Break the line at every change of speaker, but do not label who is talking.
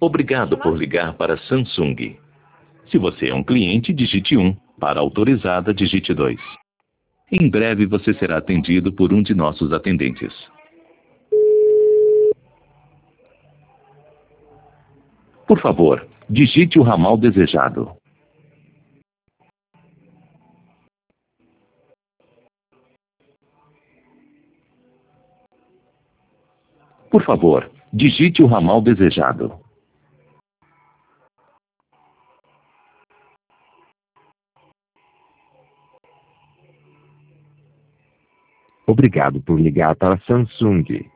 Obrigado por ligar para Samsung. Se você é um cliente, digite 1. Para autorizada, digite 2. Em breve você será atendido por um de nossos atendentes. Por favor, digite o ramal desejado. Por favor, digite o ramal desejado.
Obrigado por ligar para Samsung.